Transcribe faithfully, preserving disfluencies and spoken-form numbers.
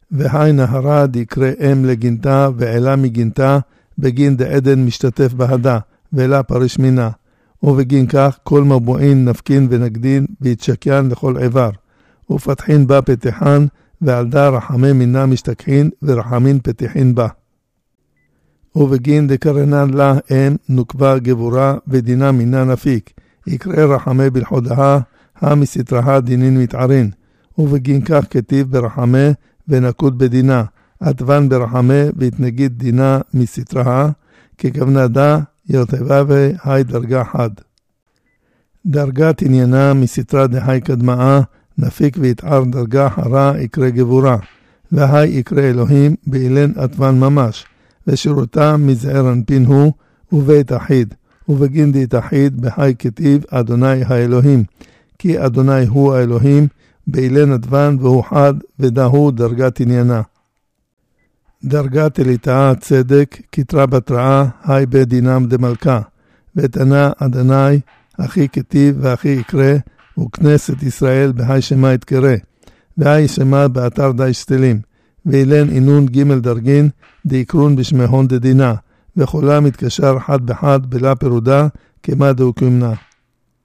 והי נהרד יקרא אם לגינתה ועלה מגינתה, בגין דעדן משתתף בהדה, ואלה פריש מינה. ובגין כך כל מבועין נפקין ונגדין, ויתשקיין לכל עבר. ופתחין בה פתחן, ועלדה רחמי מינה משתכחין, ורחמין פתחין בה. ובגין דקרנן לה אם נוקבה גבורה, ודינה מינה נפיק. יקרא רחמי בלחודה, המסתרहा דינין מתערין. ובגין כך כתיב ברחמי, ונקוד בדינה. עטבן ברחמי, והתנגיד דינה מסתרहा, ככוונה דה, ירטבה והי דרגה חד. דרגת עניינה מסתרה דהי קדמאה, נפיק ויתער דרגה חרה יקרא גבורה, והי יקרא אלוהים באילן עטבן ממש, ושירותה מזער אנפין הוא, ובית אחיד, ובגין דית אחיד בהי כתיב אדוני האלוהים, כי אדוני הוא האלוהים, באילן עטבן והוא חד, ודהו דרגת עניינה. דרגת אליטאה צדק, כתרה בתראה, היי בדינם דמלכה, ותנה אדוני, אחי כתיב ואחי יקרא, וכנסת ישראל בהי שמה יתקרא, והי שמה באתר די שתלים, ואילן אינון ג' דרגין, דיקרון בשמהון דדינה, וכולה מתקשר חד בחד בלה פרודה, כמה דאו כמנה.